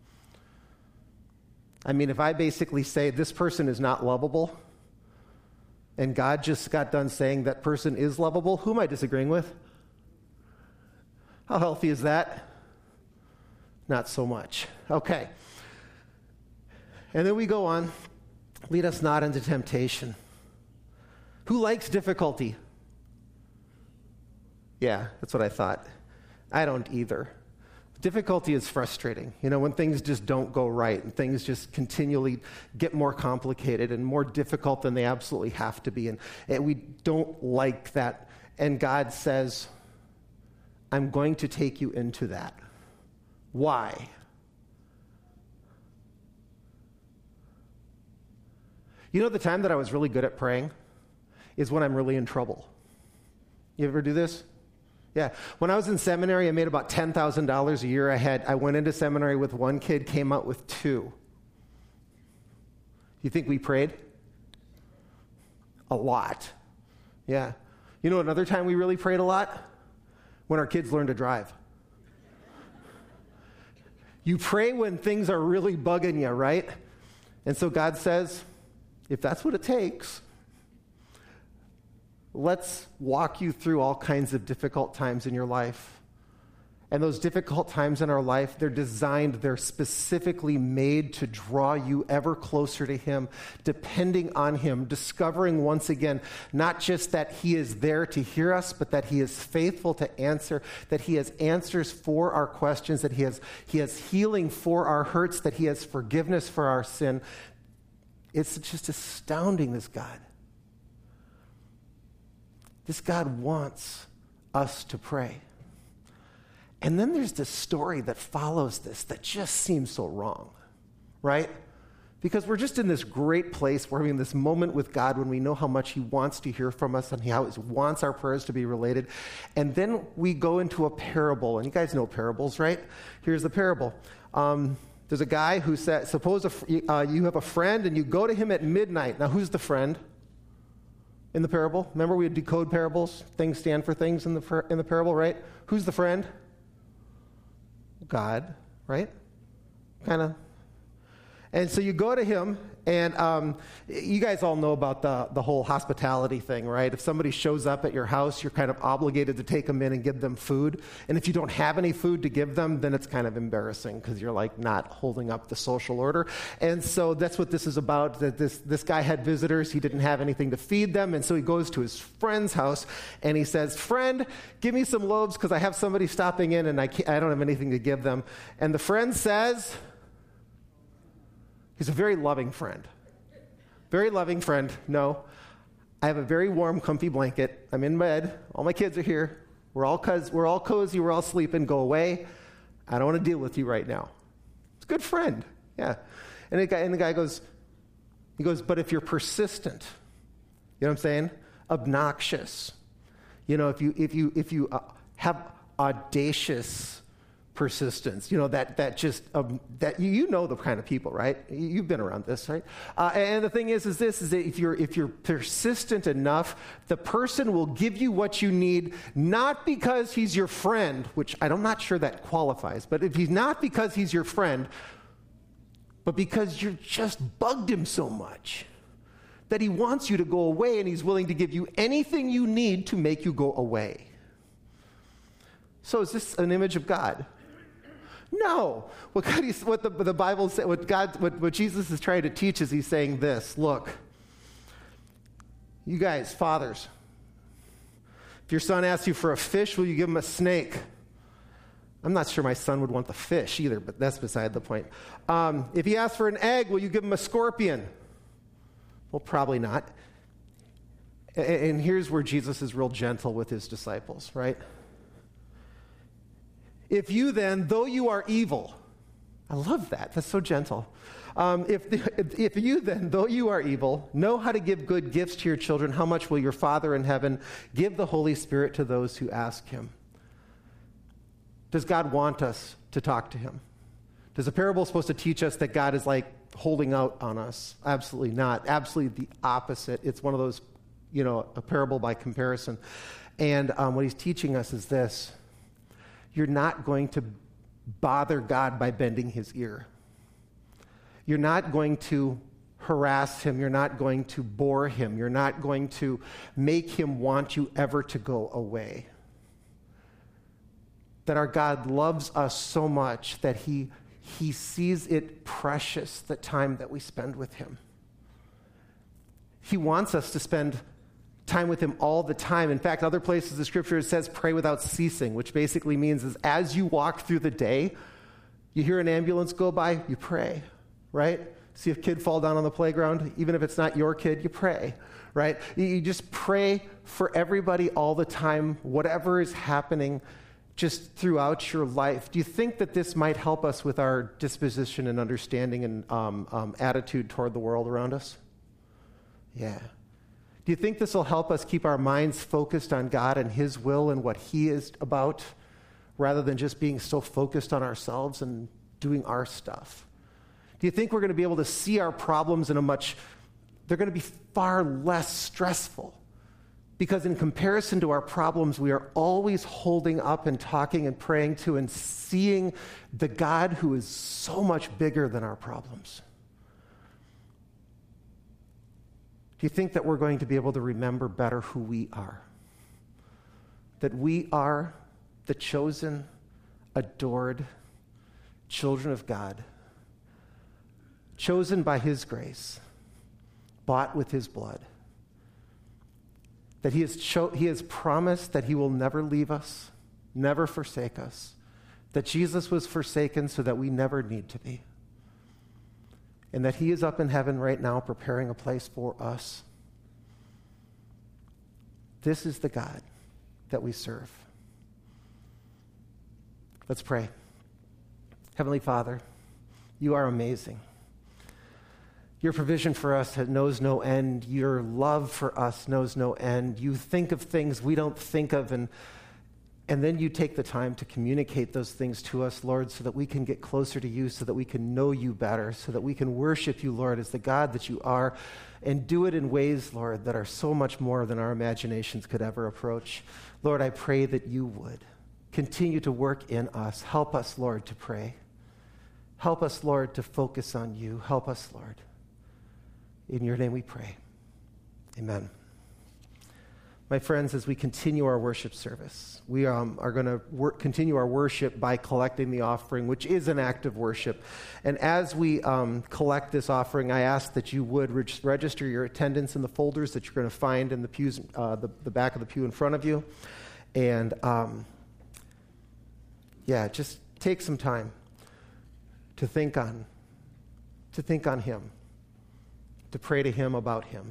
I mean, if I basically say this person is not lovable, and God just got done saying that person is lovable, who am I disagreeing with? How healthy is that? Not so much. Okay. And then we go on. Lead us not into temptation. Who likes difficulty? Yeah, that's what I thought. I don't either. Difficulty is frustrating. You know, when things just don't go right and things just continually get more complicated and more difficult than they absolutely have to be. And, and we don't like that. And God says, I'm going to take you into that. Why? You know the time that I was really good at praying is when I'm really in trouble. You ever do this? Yeah. When I was in seminary, I made about ten thousand dollars a year. I had, I went into seminary with one kid, came out with two. You think we prayed? A lot. Yeah. You know another time we really prayed a lot? When our kids learned to drive. You pray when things are really bugging you, right? And so God says, if that's what it takes, let's walk you through all kinds of difficult times in your life. And those difficult times in our life, they're designed, they're specifically made to draw you ever closer to him, depending on him, discovering once again, not just that he is there to hear us, but that he is faithful to answer, that he has answers for our questions, that he has, he has healing for our hurts, that he has forgiveness for our sin. It's just astounding, this God. This God wants us to pray. And then there's this story that follows this that just seems so wrong, right? Because we're just in this great place where we're in this moment with God when we know how much he wants to hear from us and how he wants our prayers to be related. And then we go into a parable. And you guys know parables, right? Here's the parable. Um, there's a guy who said, suppose a, uh, you have a friend and you go to him at midnight. Now, who's the friend in the parable? Remember we decode parables? Things stand for things in the, in the parable, right? Who's the friend? God, right? Kind of. And so you go to him, and um, you guys all know about the, the whole hospitality thing, right? If somebody shows up at your house, you're kind of obligated to take them in and give them food. And if you don't have any food to give them, then it's kind of embarrassing because you're like not holding up the social order. And so that's what this is about. That this, this guy had visitors. He didn't have anything to feed them. And so he goes to his friend's house, and he says, friend, give me some loaves because I have somebody stopping in, and I, can't, I don't have anything to give them. And the friend says... He's a very loving friend. Very loving friend. No, I have a very warm, comfy blanket. I'm in bed. All my kids are here. We're all, cuz, we're all cozy. We're all sleeping. Go away. I don't want to deal with you right now. It's a good friend. Yeah. And the guy, and the guy goes, he goes, but if you're persistent, you know what I'm saying? Obnoxious. You know, if you, if you, if you uh, have audacious persistence, you know, that that just, um, that you, you know the kind of people, right? You've been around this, right? Uh, and the thing is, is this, is that if you're, if you're persistent enough, the person will give you what you need, not because he's your friend, which I'm not sure that qualifies, but if he's not because he's your friend, but because you just bugged him so much that he wants you to go away and he's willing to give you anything you need to make you go away. So is this an image of God? No. What, God, what the, the Bible says, what God, what, what Jesus is trying to teach is he's saying this. Look, you guys, fathers, if your son asks you for a fish, will you give him a snake? I'm not sure my son would want the fish either, but that's beside the point. Um, if he asks for an egg, will you give him a scorpion? Well, probably not. And, and here's where Jesus is real gentle with his disciples, right? If you then, though you are evil, I love that. That's so gentle. Um, if, the, if you then, though you are evil, know how to give good gifts to your children, how much will your Father in heaven give the Holy Spirit to those who ask him? Does God want us to talk to him? Is the parable supposed to teach us that God is like holding out on us? Absolutely not. Absolutely the opposite. It's one of those, you know, a parable by comparison. And um, what he's teaching us is this. You're not going to bother God by bending his ear. You're not going to harass him. You're not going to bore him. You're not going to make him want you ever to go away. That our God loves us so much that he He sees it precious, the time that we spend with him. He wants us to spend time with him all the time. In fact, other places in the scripture it says pray without ceasing, which basically means is as you walk through the day, you hear an ambulance go by, you pray, right? See a kid fall down on the playground, even if it's not your kid, you pray, right? You just pray for everybody all the time, whatever is happening just throughout your life. Do you think that this might help us with our disposition and understanding and um, um, attitude toward the world around us? Yeah. Do you think this will help us keep our minds focused on God and his will and what he is about, rather than just being so focused on ourselves and doing our stuff? Do you think we're going to be able to see our problems in a much, they're going to be far less stressful? Because in comparison to our problems, we are always holding up and talking and praying to and seeing the God who is so much bigger than our problems. Do you think that we're going to be able to remember better who we are? That we are the chosen, adored children of God, chosen by his grace, bought with his blood. That he has, cho- he has promised that he will never leave us, never forsake us. That Jesus was forsaken so that we never need to be. And that he is up in heaven right now preparing a place for us. This is the God that we serve. Let's pray. Heavenly Father, you are amazing. Your provision for us knows no end. Your love for us knows no end. You think of things we don't think of, and, and then you take the time to communicate those things to us, Lord, so that we can get closer to you, so that we can know you better, so that we can worship you, Lord, as the God that you are, and do it in ways, Lord, that are so much more than our imaginations could ever approach. Lord, I pray that you would continue to work in us. Help us, Lord, to pray. Help us, Lord, to focus on you. Help us, Lord. In your name we pray. Amen. My friends, as we continue our worship service, we um, are going to wor- continue our worship by collecting the offering, which is an act of worship. And as we um, collect this offering, I ask that you would re- register your attendance in the folders that you're going to find in the pews, uh, the, the back of the pew in front of you. And um, yeah, just take some time to think on, to think on him, to pray to him about him.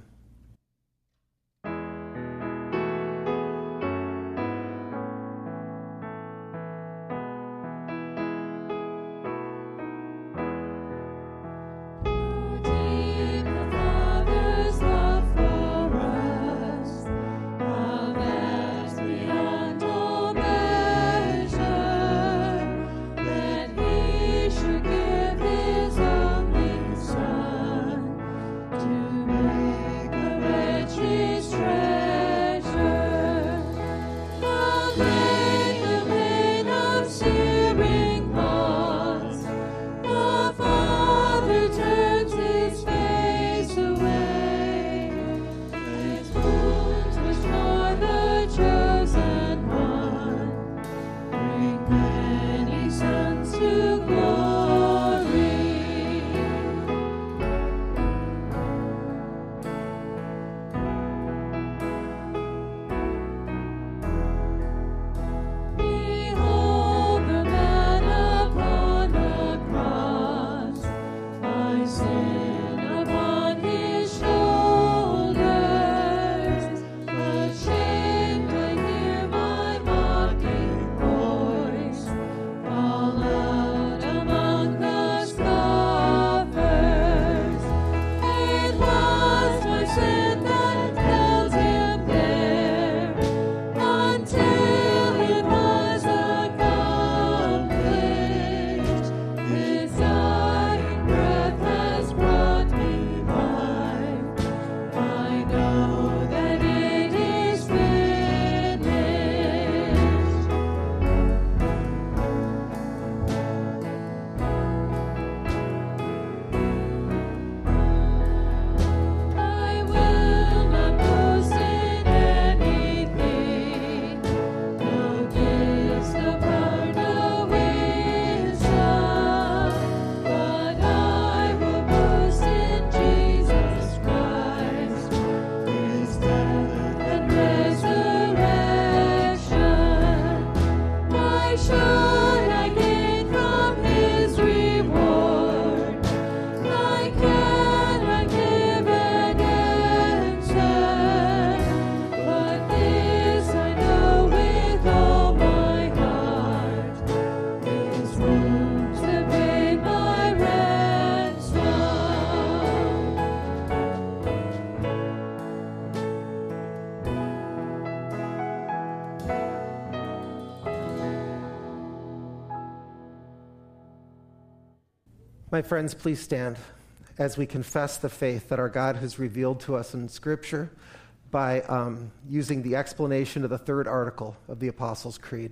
My friends, please stand as we confess the faith that our God has revealed to us in Scripture by um, using the explanation of the third article of the Apostles' Creed.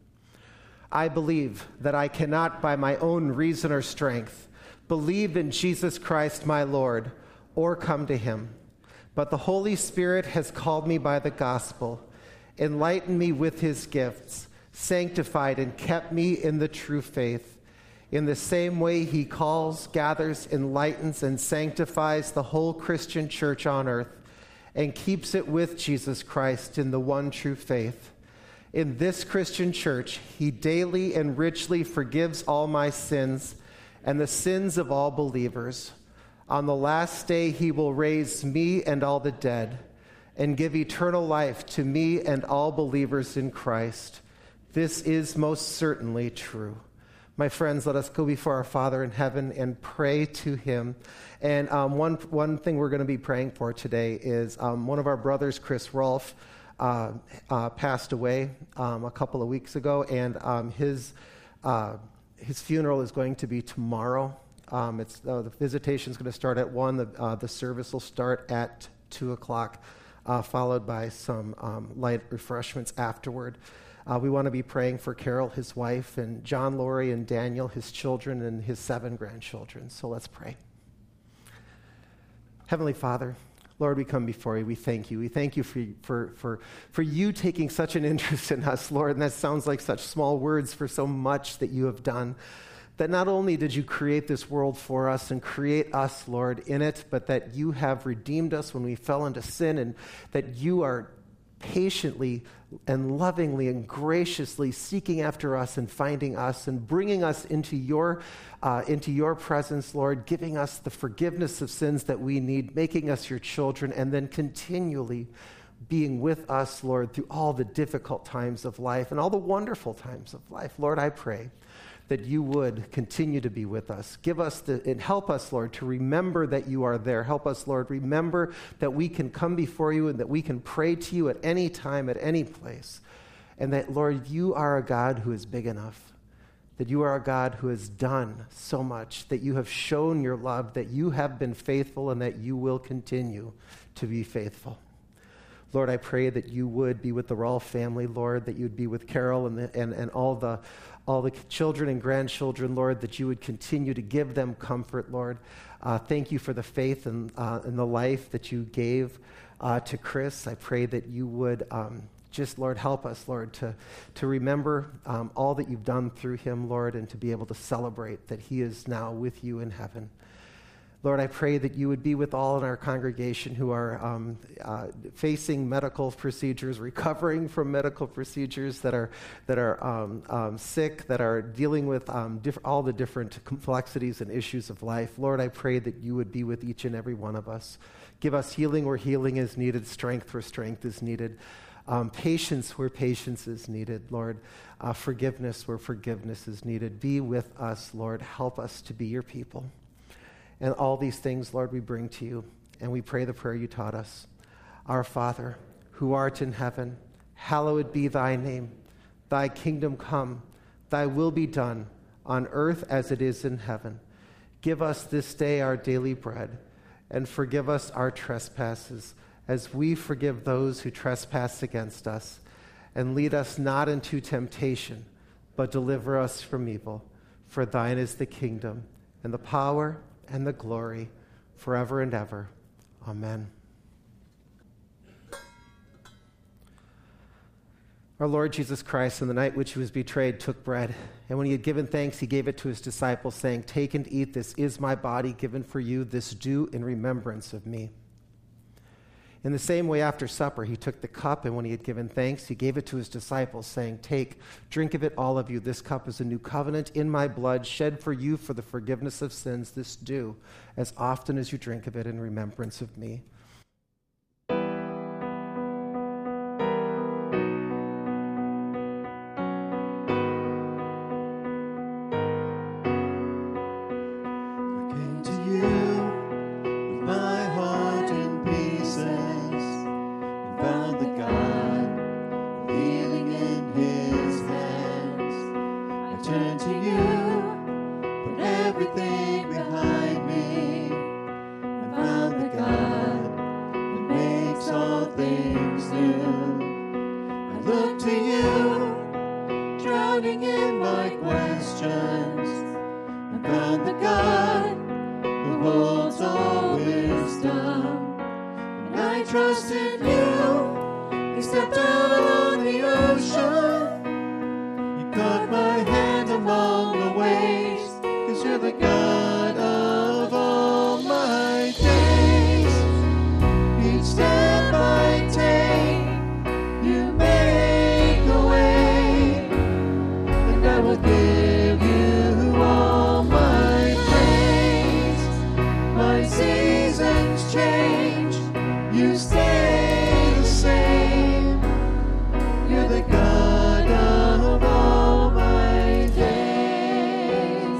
I believe that I cannot by my own reason or strength believe in Jesus Christ my Lord or come to him, but the Holy Spirit has called me by the gospel, enlightened me with his gifts, sanctified and kept me in the true faith. In the same way he calls, gathers, enlightens, and sanctifies the whole Christian church on earth and keeps it with Jesus Christ in the one true faith. In this Christian church, he daily and richly forgives all my sins and the sins of all believers. On the last day, he will raise me and all the dead and give eternal life to me and all believers in Christ. This is most certainly true. My friends, let us go before our Father in heaven and pray to him. And um, one, one thing we're going to be praying for today is um, one of our brothers, Chris Rolfe, uh, uh, passed away um, a couple of weeks ago, and um, his, uh, his funeral is going to be tomorrow. Um, it's, uh, the visitation is going to start at one. The, uh, the service will start at two o'clock, uh, followed by some um, light refreshments afterward. Uh, we want to be praying for Carol, his wife, and John, Lori, and Daniel, his children, and his seven grandchildren. So let's pray. Heavenly Father, Lord, we come before you. We thank you. We thank you for, for, for, for you taking such an interest in us, Lord. And that sounds like such small words for so much that you have done. That not only did you create this world for us and create us, Lord, in it, but that you have redeemed us when we fell into sin, and that you are patiently and lovingly and graciously seeking after us and finding us and bringing us into your uh, into your presence, Lord, giving us the forgiveness of sins that we need, making us your children, and then continually being with us, Lord, through all the difficult times of life and all the wonderful times of life. Lord, I pray that you would continue to be with us. Give us the, and help us, Lord, to remember that you are there. Help us, Lord, remember that we can come before you and that we can pray to you at any time, at any place. And that, Lord, you are a God who is big enough, that you are a God who has done so much, that you have shown your love, that you have been faithful, and that you will continue to be faithful. Lord, I pray that you would be with the Rolfe family, Lord, that you would be with Carol and, the, and, and all the all the children and grandchildren, Lord, that you would continue to give them comfort, Lord. Uh, thank you for the faith and, uh, and the life that you gave uh, to Chris. I pray that you would um, just, Lord, help us, Lord, to, to remember um, all that you've done through him, Lord, and to be able to celebrate that he is now with you in heaven. Lord, I pray that you would be with all in our congregation who are um, uh, facing medical procedures, recovering from medical procedures, that are that are um, um, sick, that are dealing with um, diff- all the different complexities and issues of life. Lord, I pray that you would be with each and every one of us. Give us healing where healing is needed, strength where strength is needed, um, patience where patience is needed, Lord, uh, forgiveness where forgiveness is needed. Be with us, Lord. Help us to be your people. And all these things, Lord, we bring to you, and we pray the prayer you taught us. Our Father, who art in heaven, hallowed be thy name. Thy kingdom come, thy will be done, on earth as it is in heaven. Give us this day our daily bread, and forgive us our trespasses, as we forgive those who trespass against us. And lead us not into temptation, but deliver us from evil. For thine is the kingdom, and the power, and the glory forever and ever. Amen. Our Lord Jesus Christ, on the night which he was betrayed, took bread, and when he had given thanks, he gave it to his disciples, saying, "Take and eat, this is my body given for you. This do in remembrance of me." In the same way, after supper, he took the cup, and when he had given thanks, he gave it to his disciples, saying, "Take, drink of it, all of you. This cup is a new covenant in my blood, shed for you for the forgiveness of sins. This do, as often as you drink of it, in remembrance of me." Turn to you, put everything found the God who holds all wisdom. And I trusted you. You stepped out on the ocean. You caught my hand among the waves, 'cause you're the God of all my days. Each step I take, you make a way, and I will give you all my praise. My seasons change, you stay the same. You're the God of all my days.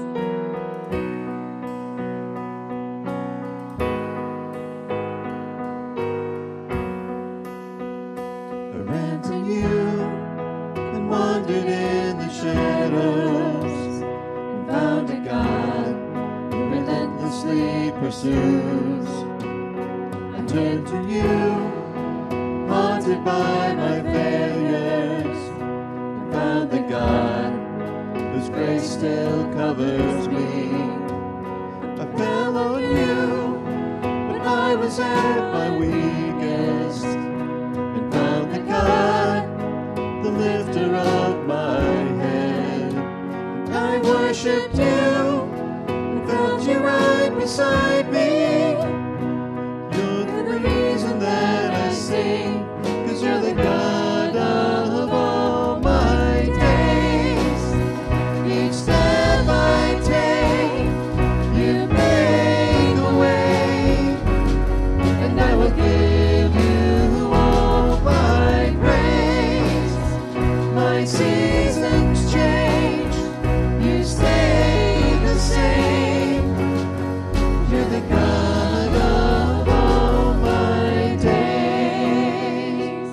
I ran to you and wandered in the shadows, and found a God who relentlessly pursues. I turned to you, haunted by my failures, and found the God whose grace still covers me. I fell on you when I was at my weakest, and found the God, the lifter of my head. I worshipped you and felt you right beside me. You're the reason that I sing, 'cause you're the God of all my days. Each step I take, you make a way, and I will give you all my praise. My seasons change, you stay the same. You're the God of all my days.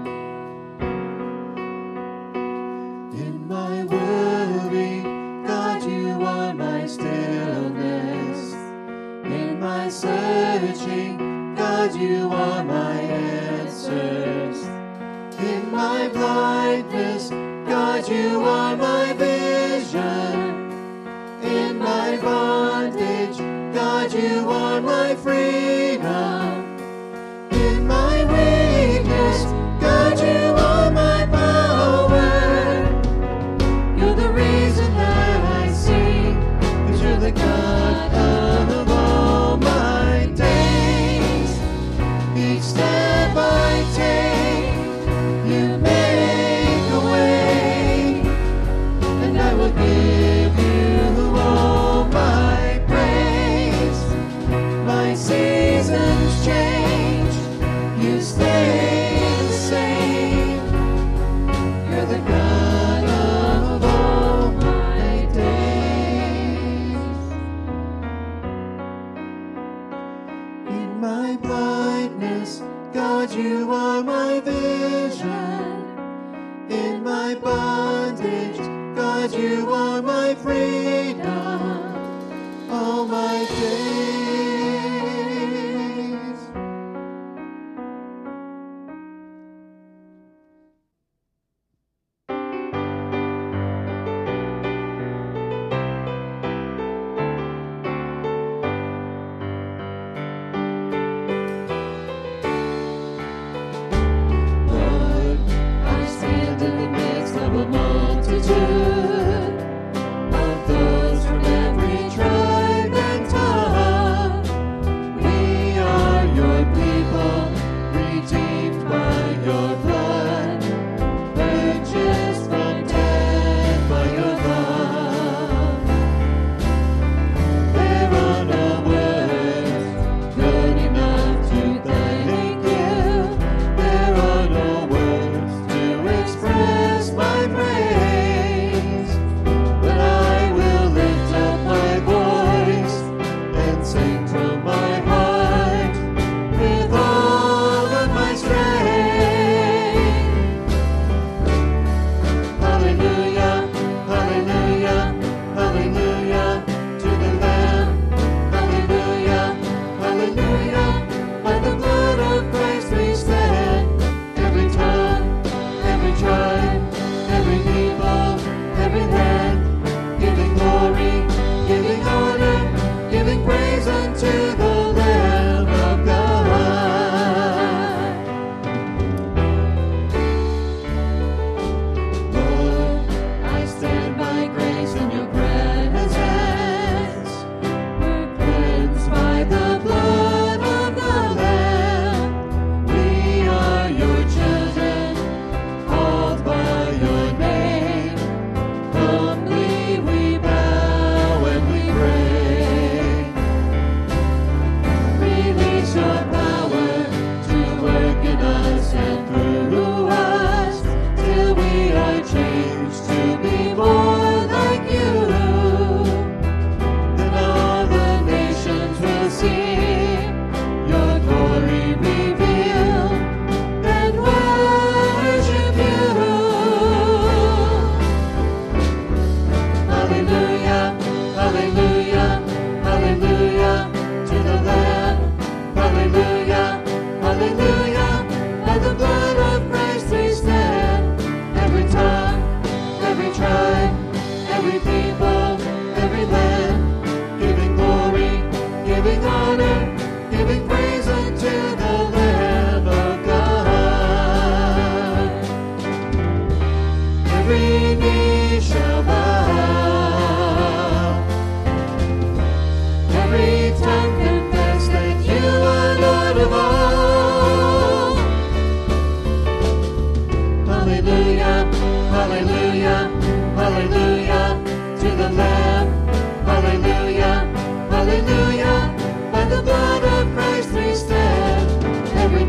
In my worry, God, you are my stillness. In my searching, God, you are my answers. In my blindness, God, you are my vision. In my bondage, God, you are my freedom. In my weakness, God, you are my power. You're the reason that I sing, 'cause you're the God of all my days. Each step I take, you make a way, and I will give you all my praise. My seasons change, you stay the same. You're the God of all my days. In my blindness, God, you are my vision. In my bondage, God, you are my freedom. All my days. What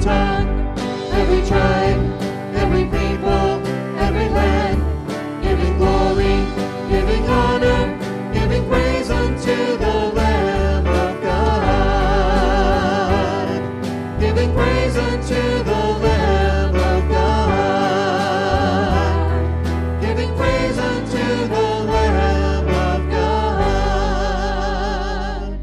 tongue, every tribe, every people, every land, giving glory, giving honor, giving praise unto the Lamb of God, giving praise unto the Lamb of God, giving praise unto the Lamb of God.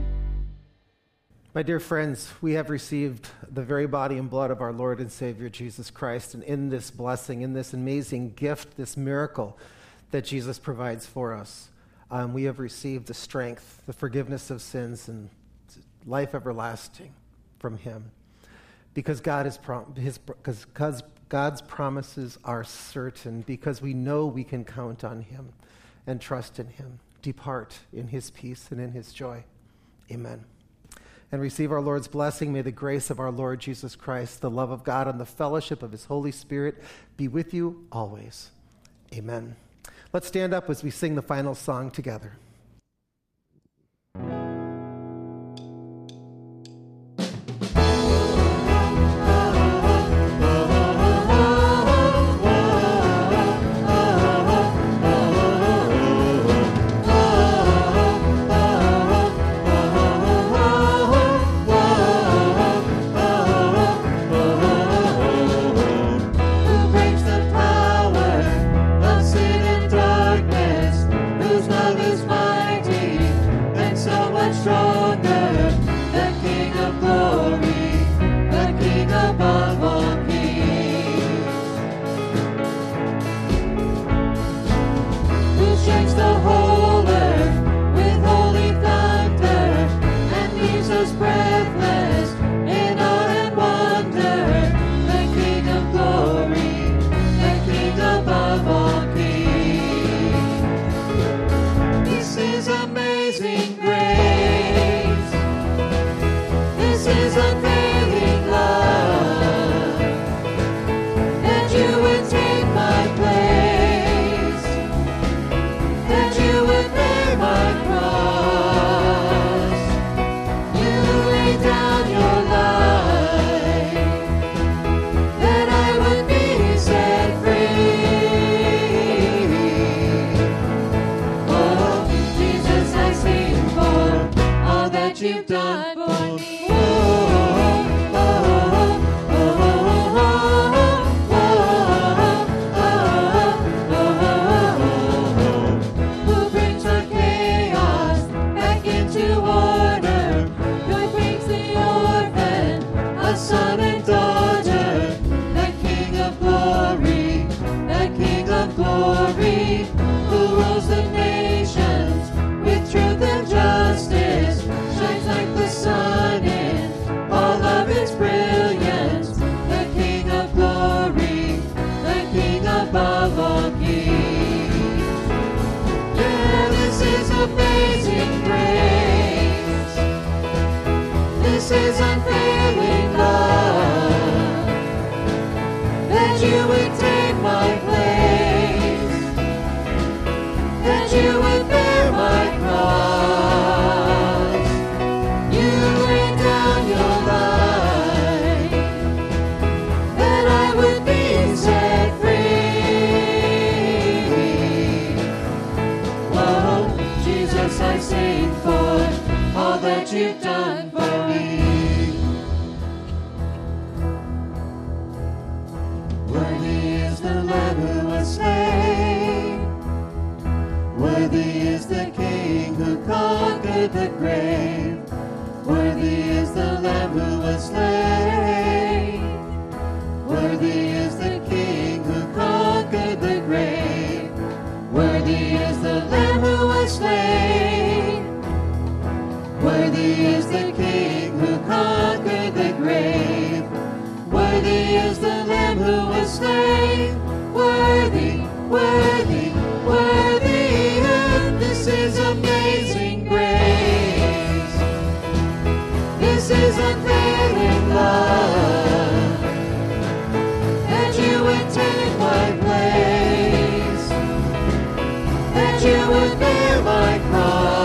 My dear friends, we have received the very body and blood of our Lord and Savior Jesus Christ, and in this blessing, in this amazing gift, this miracle that Jesus provides for us, um, we have received the strength, the forgiveness of sins, and life everlasting from Him. Because God is prom- his, because, because God's promises are certain, because we know we can count on Him and trust in Him. Depart in His peace and in His joy. Amen. And receive our Lord's blessing. May the grace of our Lord Jesus Christ, the love of God, and the fellowship of His Holy Spirit be with you always. Amen. Let's stand up as we sing the final song together. That you would bear my cross.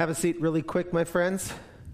Have a seat really quick, my friends.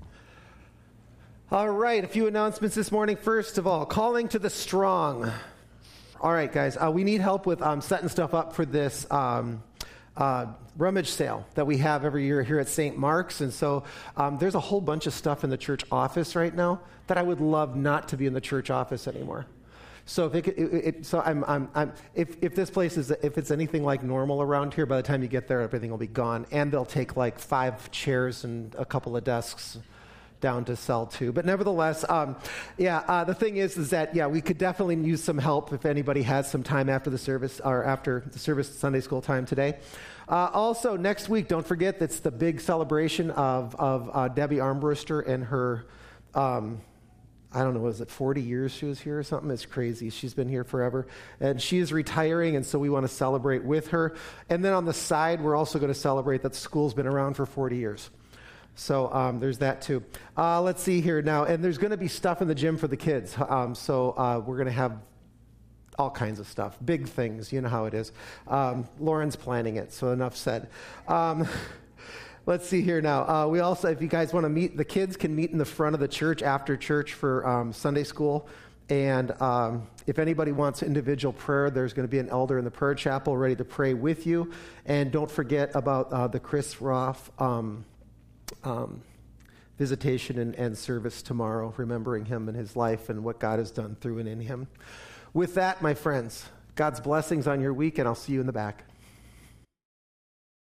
All right, a few announcements this morning. First of all, calling to the strong. All right, guys, uh, we need help with um, setting stuff up for this um, uh, rummage sale that we have every year here at Saint Mark's. And so um, there's a whole bunch of stuff in the church office right now that I would love not to be in the church office anymore. So if it, it, it so I'm, I'm, I'm if if this place is if it's anything like normal around here, by the time you get there, everything will be gone, and they'll take like five chairs and a couple of desks down to sell too. But nevertheless, um, yeah, uh, the thing is, is that, yeah, we could definitely use some help if anybody has some time after the service or after the service Sunday school time today. Uh, also, next week, don't forget, that's the big celebration of, of uh, Debbie Armbruster and her, um, I don't know, was it forty years she was here or something? It's crazy. She's been here forever. And she is retiring, and so we want to celebrate with her. And then on the side, we're also going to celebrate that the school's been around for forty years. So um, there's that too. Uh, let's see here now. And there's going to be stuff in the gym for the kids. Um, so uh, we're going to have all kinds of stuff. Big things. You know how it is. Um, Lauren's planning it, so enough said. Um, let's see here now. Uh, we also, if you guys want to meet, the kids can meet in the front of the church after church for um, Sunday school. And um, if anybody wants individual prayer, there's going to be an elder in the prayer chapel ready to pray with you. And don't forget about uh, the Chris Roth um Um, visitation and, and service tomorrow, remembering him and his life and what God has done through and in him. With that, my friends, God's blessings on your week, and I'll see you in the back.